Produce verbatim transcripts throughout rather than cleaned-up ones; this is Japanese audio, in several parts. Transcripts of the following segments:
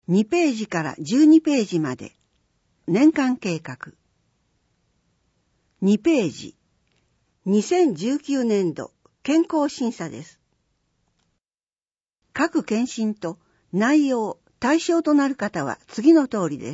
にページからじゅうにページまで年間計画。にページ、にせんじゅうきゅうねんど健康審査です。各検診と内容、対象となる方は次の通りです。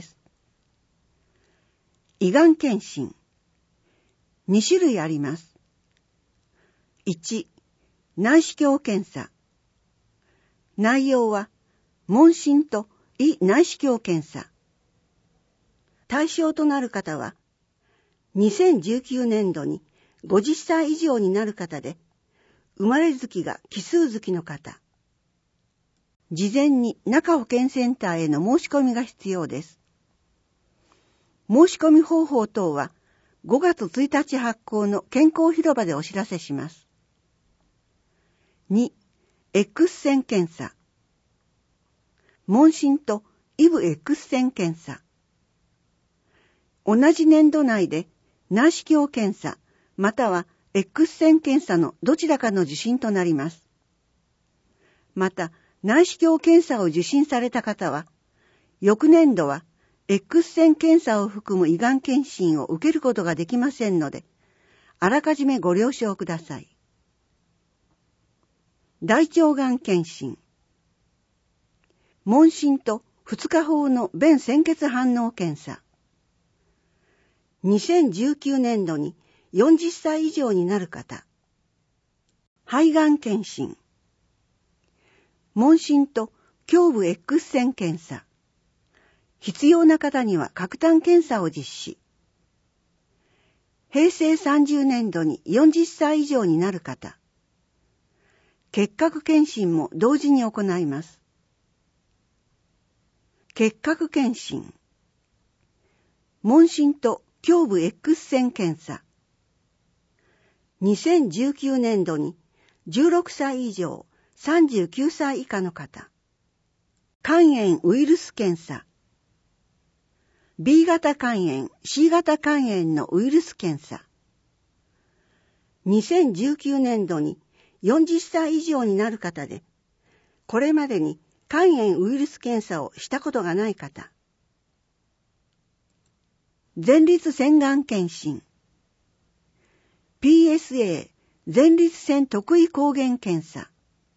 胃がん検診。に種類あります。いち、内視鏡検査。内容は、問診と胃内視鏡検査。対象となる方は、にせんじゅうきゅうねんどにごじゅっさい以上になる方で、生まれ月が奇数月の方。事前に中保健センターへの申し込みが必要です。申し込み方法等はごがつついたち発行の健康広場でお知らせします。に、X 線検査。問診とイブ X 線検査。同じ年度内で内視鏡検査または X 線検査のどちらかの受診となります。また、内視鏡検査を受診された方は、翌年度は X 線検査を含む胃がん検診を受けることができませんので、あらかじめご了承ください。大腸がん検診。問診とふつかほうの便潜血反応検査。にせんじゅうきゅうねんどによんじゅっさい以上になる方。肺がん検診。問診と胸部 X 線検査。必要な方には核炭検査を実施。へいせいさんじゅうねんどによんじゅっさい以上になる方。結核検診も同時に行います。結核検診。問診と胸部 X 線検査。にせんじゅうきゅうねんどにじゅうろくさい以上、さんじゅうきゅうさい以下の方。肝炎ウイルス検査。B 型肝炎、C 型肝炎のウイルス検査。にせんじゅうきゅうねんどによんじゅっさい以上になる方で、これまでに肝炎ウイルス検査をしたことがない方。前立腺がん検診。ピーエスエー 前立腺特異抗原検査。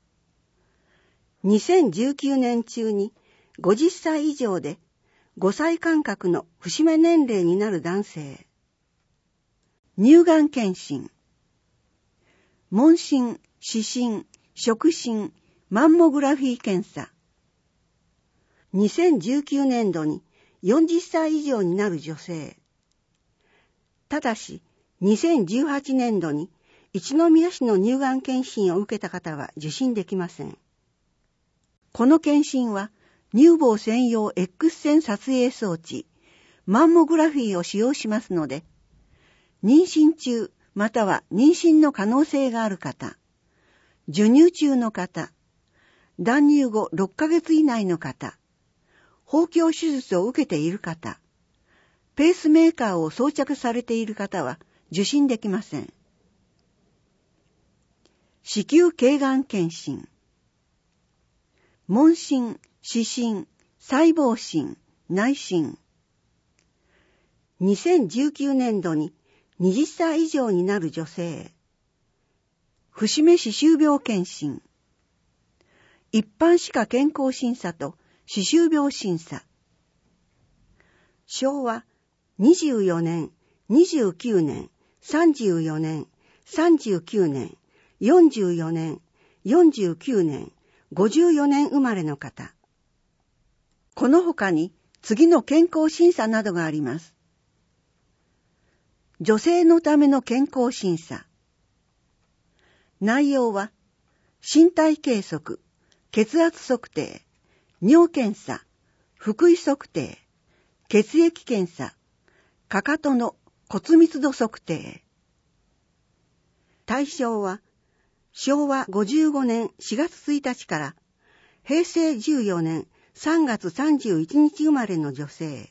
にせんじゅうきゅうねん中にごじゅっさい以上でごさい間隔の節目年齢になる男性。乳がん検診。問診、視診、触診、マンモグラフィー検査。にせんじゅうきゅうねんどによんじゅっさい以上になる女性。ただし、にせんじゅうはちねんどに一宮市の乳がん検診を受けた方は受診できません。この検診は乳房専用 X 線撮影装置、マンモグラフィーを使用しますので、妊娠中または妊娠の可能性がある方、授乳中の方、断乳後ろっかげつ以内の方、包協手術を受けている方、ペースメーカーを装着されている方は受診できません。子宮頸がん検診。問診、視診、細胞診、内診。にせんじゅうきゅうねんどにはたち以上になる女性。節目歯周病検診。一般歯科健康審査と歯周病審査。昭和にじゅうよねん、にじゅうきゅうねん、さんじゅうよねん、さんじゅうきゅうねん、よんじゅうよねん、よんじゅうきゅうねん、ごじゅうよねん生まれの方。この他に次の健康審査などがあります。女性のための健康審査。内容は、身体計測、血圧測定、尿検査、腹囲測定、血液検査、かかとの骨密度測定。対象は、昭和ごじゅうごねんしがつついたちからへいせいじゅうよねんさんがつさんじゅういちにち生まれの女性。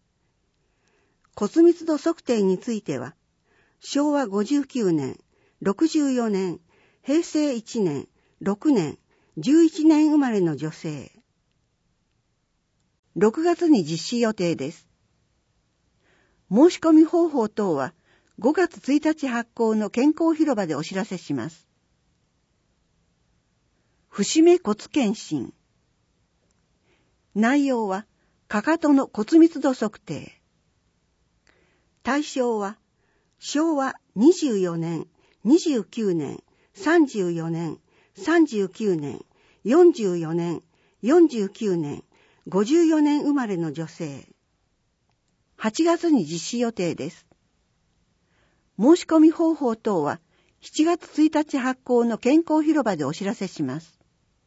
骨密度測定については、昭和ごじゅうきゅうねん、ろくじゅうよねん、へいせいいちねん、ろくねん、じゅういちねん生まれの女性。 ろくがつに実施予定です。申し込み方法等はごがつついたち発行の健康広場でお知らせします。節目骨検診。内容はかかとの骨密度測定。対象はしょうわにじゅうよねん、にじゅうきゅうねん、さんじゅうよねん、さんじゅうきゅうねん、よんじゅうよねん、よんじゅうきゅうねん、ごじゅうよねん生まれの女性。はちがつに実施予定です。申し込み方法等はしちがつついたち発行の健康広場でお知らせします。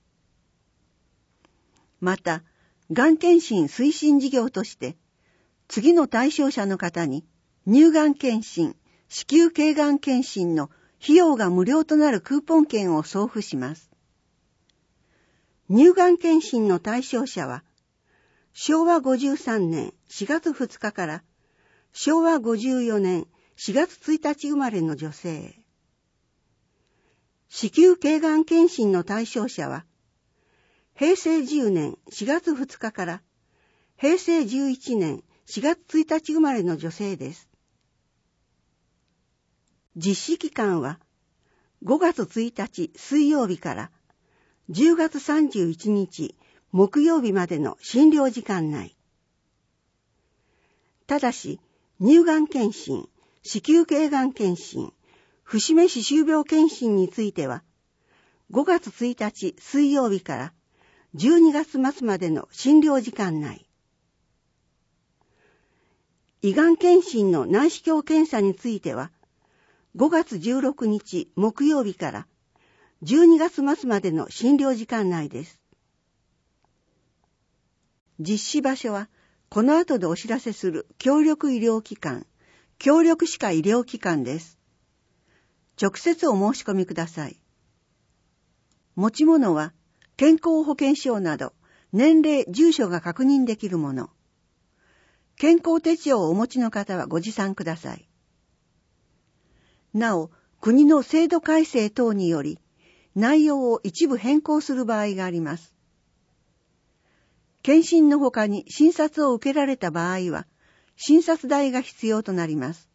また、がん検診推進事業として、次の対象者の方に乳がん検診、子宮頸がん検診の費用が無料となるクーポン券を送付します。乳がん検診の対象者は、しょうわごじゅうさんねんしがつふつかからしょうわごじゅうよねんしがつついたち生まれの女性。子宮頸がん検診の対象者は、へいせいじゅうねんしがつふつかからへいせいじゅういちねんしがつついたち生まれの女性です。実施期間はごがつついたち水曜日からじゅうがつさんじゅういちにち木曜日までの診療時間内。ただし、乳がん検診、子宮頸がん検診、節目歯周病検診については、ごがつついたち水曜日からじゅうにがつまつまでの診療時間内。胃がん検診の内視鏡検査については、ごがつじゅうろくにち木曜日からじゅうにがつまつまでの診療時間内です。実施場所は、この後でお知らせする協力医療機関、協力歯科医療機関です。直接お申し込みください。持ち物は、健康保険証など、年齢、住所が確認できるもの。健康手帳をお持ちの方はご持参ください。なお、国の制度改正等により、内容を一部変更する場合があります。検診の他に診察を受けられた場合は、診察代が必要となります。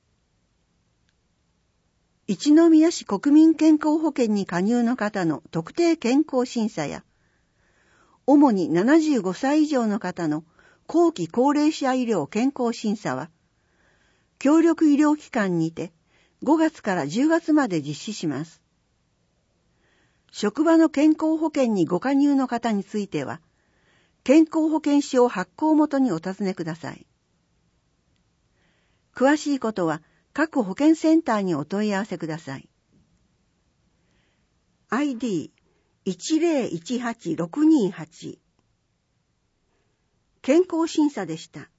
一宮市国民健康保険に加入の方の特定健康審査や、主にななじゅうごさい以上の方の後期高齢者医療健康審査は、協力医療機関にてごがつからじゅうがつまで実施します。職場の健康保険にご加入の方については、健康保険証発行元にお尋ねください。詳しいことは各保健センターにお問い合わせください。アイディーいちゼロいちはちろくにはち 健康審査でした。